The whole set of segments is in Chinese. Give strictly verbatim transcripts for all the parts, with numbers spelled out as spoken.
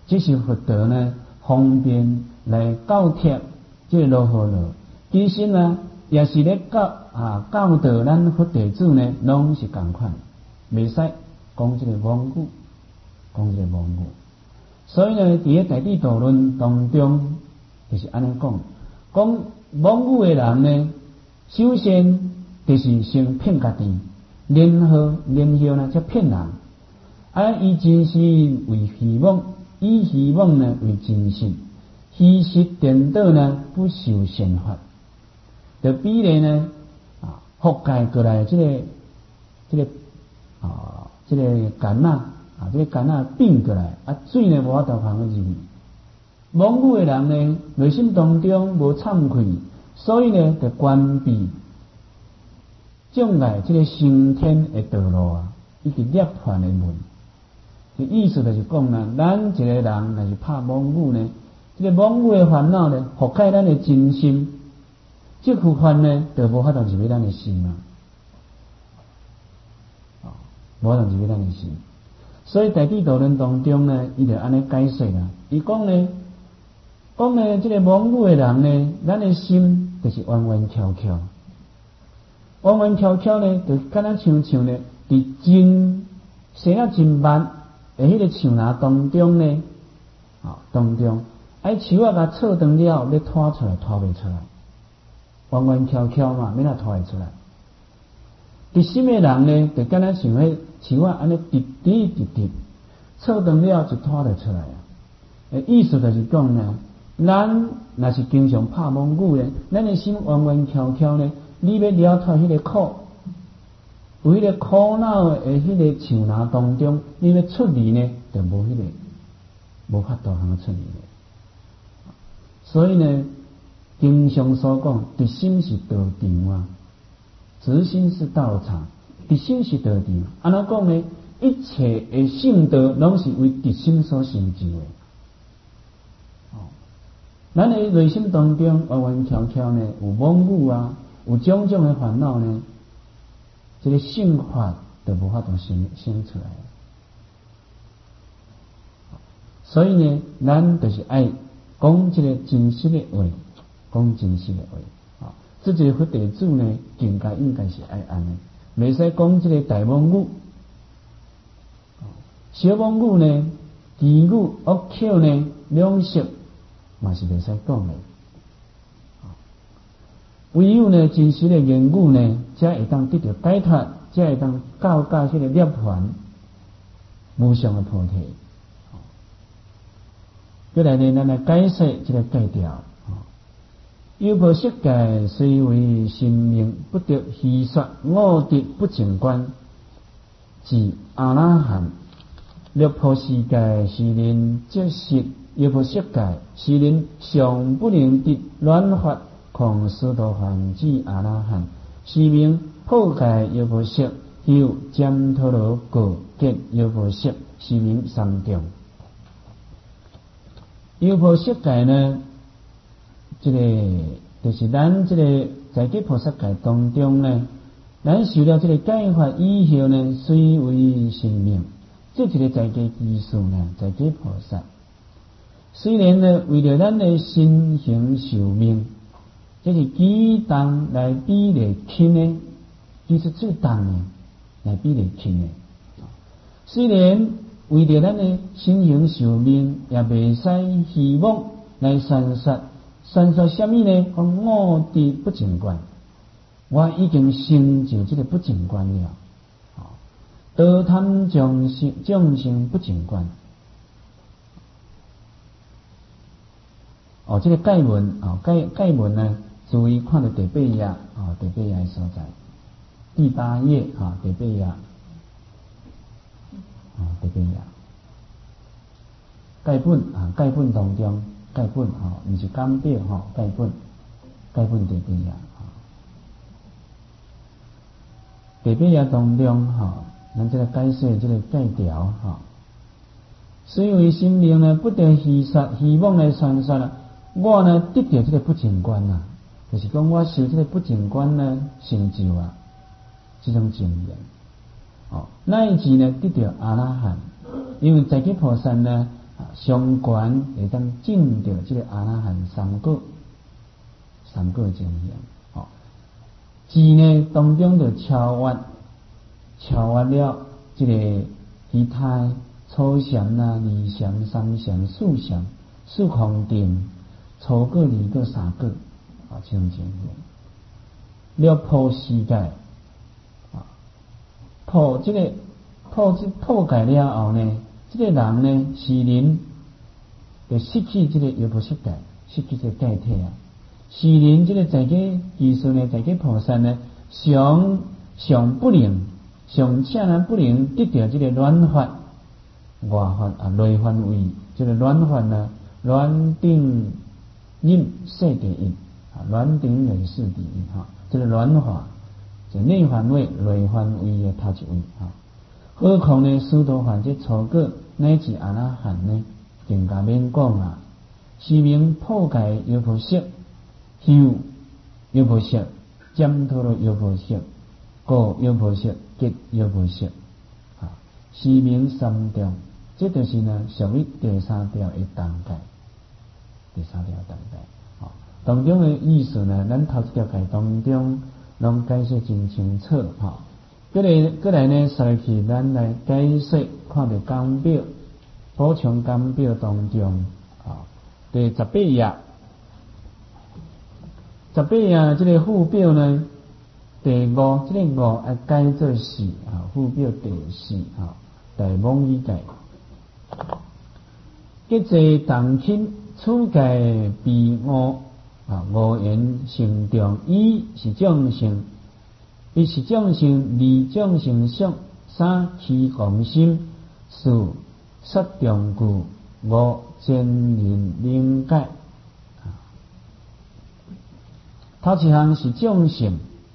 这是佛陀呢方便来教贴这个罗汉罗。其实呢，也是咧教啊教导咱佛弟子呢，拢是共款，袂使讲这个妄语，讲这个妄语。所以呢，伫个大智度论当中，就是安尼讲，讲妄语的人呢，首先就是先骗家己，然后然后呢才骗人。啊，伊真心为希望，以希望呢为真心，虚实颠倒呢不受宪法。就比例呢啊，覆盖过来这个这个啊这个杆啊啊这个杆啊并过来啊，水呢无法度放入去。妄语的人呢，内心当中无惭愧，所以呢就关闭将来这个升天的道路啊，以及涅槃的门。意思就是讲呢，咱一个人若是拍妄语呢，这个妄语的烦恼呢，覆盖咱的真心。这苦烦呢，就无法度入去咱的心啊，啊，无法度入去咱的心。所以大智度论当中呢，伊就安尼解释啦。伊讲呢，讲呢，这个妄语的人呢，咱的心就是弯弯翘翘，弯弯翘翘呢，就敢若像像呢，伫真生啊真密的迄个树林当中呢，啊，当中，哎，树啊甲错断了，要拖出来，拖袂出来。弯弯翘翘嘛，免哪拖会出来。伫心的人呢，就敢若像迄树啊安尼直直直直，错断了就拖得出来啊。诶，意思就是讲呢，咱若是经常拍妄语呢，咱的心弯弯翘翘呢，你要了脱迄个苦，有迄个苦恼的迄个树林当中，你要出离呢，就无迄个无法度通出离的。所以呢。经常所讲，直心是道场啊，直心是道场，直心是道场。安怎讲呢？一切的圣道拢是为直心所成就的。哦，咱的内心当中弯弯翘翘呢，有妄语啊，有种种的烦恼呢，这个圣法就无法度生生出来。所以呢，咱就是爱讲这个真实的话。讲真实的话，啊，这个佛弟子呢，境界应该是爱安的，袂使讲这个大妄语，小妄语呢，绮语、恶口呢，两舌嘛是袂使讲的。唯有呢，真实的言语呢，才会当得到解脱，才会当到达这个涅槃无上的菩提。再来呢，咱来解释这个戒条。有无色界虽为心命，不得虚说我执不净观，即阿那含。六婆世界是人即实，有无色界是人尚不能得乱法，恐斯多梵即阿那含。是名破界有无色，有旃陀罗果见有无色，是名三重。有无色界呢？这个就是咱这个在这菩萨界当中呢，咱受了这个戒法以后呢，虽为生命，这一个在这技术呢，在这菩萨，虽然呢为了咱的身形寿命，这是几重来比例轻呢，其实最重呢来比例轻呢。虽然为了咱的身形寿命，也袂使希望来宣说。宣说什么呢？讲我的不净观，我已经成就这个不净观了。啊，道贪众生众生不净观。哦，这个戒文啊，戒戒文呢，注意看到第八页啊，第八页所在，第八页啊，第八页啊，第八页。戒本啊，戒本当中。戒本吼，毋是讲表吼，戒本，戒本第八页吼，第八页当中吼，咱这个解释这个戒条吼，虽为心命呢，不得虚说，希望来宣说啦。我呢得到这个不净观啊，就是讲我受这个不净观呢成就啊，这种经验。哦，那一次呢得到阿那含，因为在这菩萨呢。 上悬会当证到这个阿那含三果，三果情形。哦，智呢当中就超越超越了这个其他初禅啦、二禅、三禅、四禅、四空定、初果、二果、三果啊，这种情形。了破世界啊，破这个破这破解了后呢，这个人呢，是人就失去这个有无世界，失去这个界体啊。是人这个在个技术呢，在个菩萨呢，上上不能，上恰然不能得到这个软法、外法啊、内法位，这个软法呢，软定印色地印啊，软定人事地印哈。这个软法，就内范围、内范围的头一位啊。何况呢，须陀洹这初果乃至阿那含呢，更加免讲啊。是名破解有无色，修有无色，占陀罗有无色，果有无色，结有无色啊。是名三条，这就是呢属于第三条的当界，第三条当界。当中的意思呢，咱头一条解当中拢解释真清楚哈。过来过来呢，再去咱来解释，看到纲表，补充纲表当中啊，第十八页，十八页这个附表呢，第五这个五啊解做四啊，附表第四啊，大妄语解，结济当亲处界彼五。啊，五言成重，一是众生，一是众生，二众生相，三起共心，四杀众故，五真人灵界。啊，头一项是众生，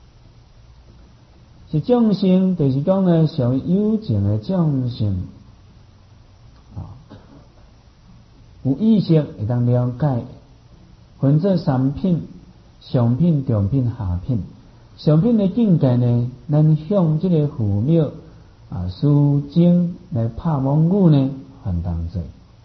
是众生，就是讲呢，属于有情的众生，啊，有意识会当了解。分做三品：上品、中品、下品。上品的境界呢，咱向这个寺庙啊、书经来拍妄语呢，还当做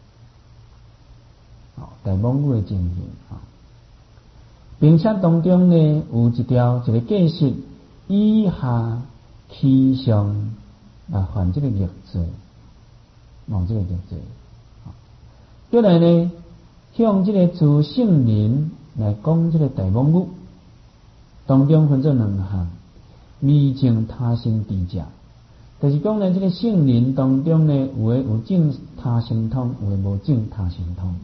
哦，大妄语的情形啊。并且当中呢，有一条一个解释：以下其上啊，犯这个业罪，冒这个业罪。过来呢？向这个自圣人来讲，这个大妄语当中分做两项：未证他心知者，就是讲呢，这个圣人当中呢，有诶有证他心通，有诶无证他心通。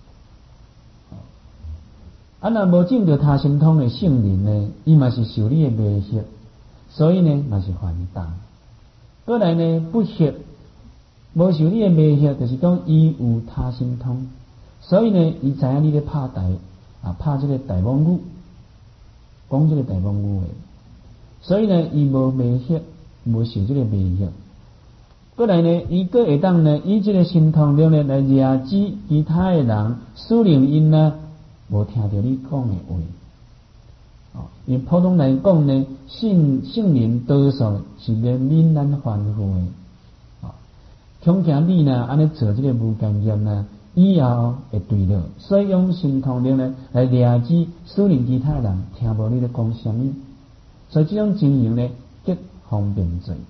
啊，若无证到他心通诶圣人呢，伊嘛是受你诶迷惑，所以呢嘛是犯当。过来呢，不惑，无受你诶迷惑，就是讲伊有他心通。所以呢，伊知影你咧拍大啊，拍这个大妄语，讲这个大妄语诶。所以呢，伊无迷惑，无受这个迷惑。过来呢，伊个会当呢，以这个心通力呢来压制其他诶人，使令因呢无听到你讲诶话。哦，因为普通来讲呢，圣圣人多数是咧闽南凡夫诶。哦，恐惊你呢安尼做这个无间业呢。以后会对了，所以用心通力呢来压制，使令其他人听无你咧讲什么。所以这种情形呢，极方便罪。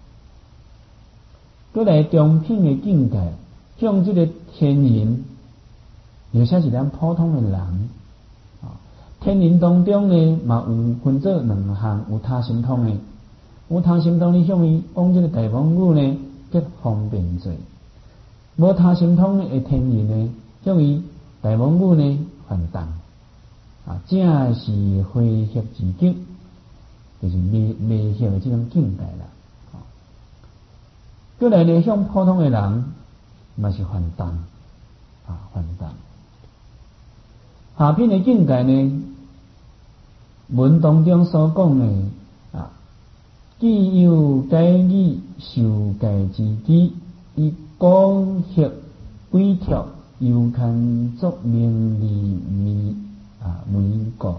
过来中品的境界，像这个天人，有些是咱普通的人啊。天人当中呢，嘛有分做两项，有他心通的，有他心通的向伊讲这个大妄语呢，极方便罪。无他心通的天人呢，向伊大妄语呢犯当啊，正是回合之境，就是迷迷惑的这种境界啦。啊，过来呢，向普通的人嘛是犯当啊，犯当。下品的境界呢，文当中所讲的啊，既有解义，受戒之机，以光学规条，犹堪作名利迷啊迷果。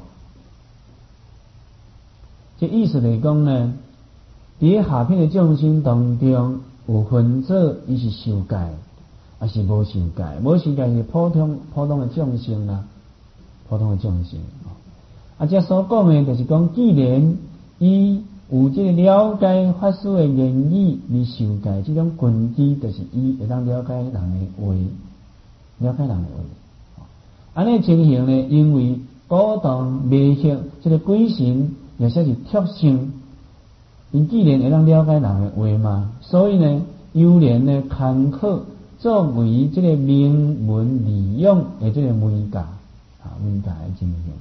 这意思来讲呢，伫下品的众生当中，有分做伊是受戒， 还是无受戒？无受戒是普通普通的众生啦，普通的众生。啊，这所讲的，就是讲，既然伊有这个了解法师的言语，而受戒这种根基，就是伊会当了解人的话，了解人的话。安尼情形呢，因为古当迷信这个鬼神，也说是特性，因既然会当了解人的话嘛，所以呢，优然呢坎坷作为这个名门利用的这个媒介啊，媒介的情形。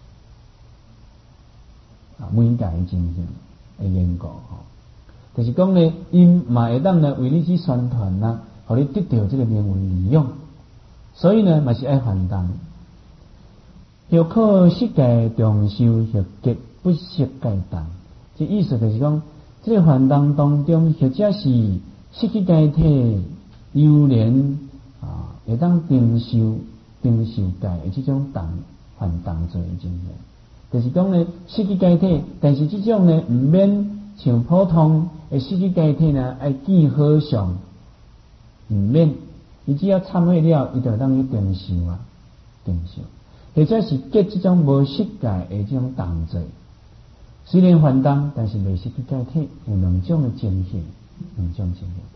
啊，媒介的情形的缘故吼，就是讲呢，因嘛会当呢为你去宣传啦，互你得到这个名闻利用，所以呢嘛是爱反动。要靠世界重修学结不识戒当，这意思就是讲，这个反动当中，或者是失去戒体，优然啊会当定受定受戒的这种动反动罪的情形。就是讲呢，失去戒体，但是这种呢，唔免像普通的失去戒体呢，爱见好相，唔免，伊只要忏悔了，伊就当去定受啊，定受，或者是结这种无失戒的这种动作，虽然反动，但是未失去戒体，有两种的情形，两种情形。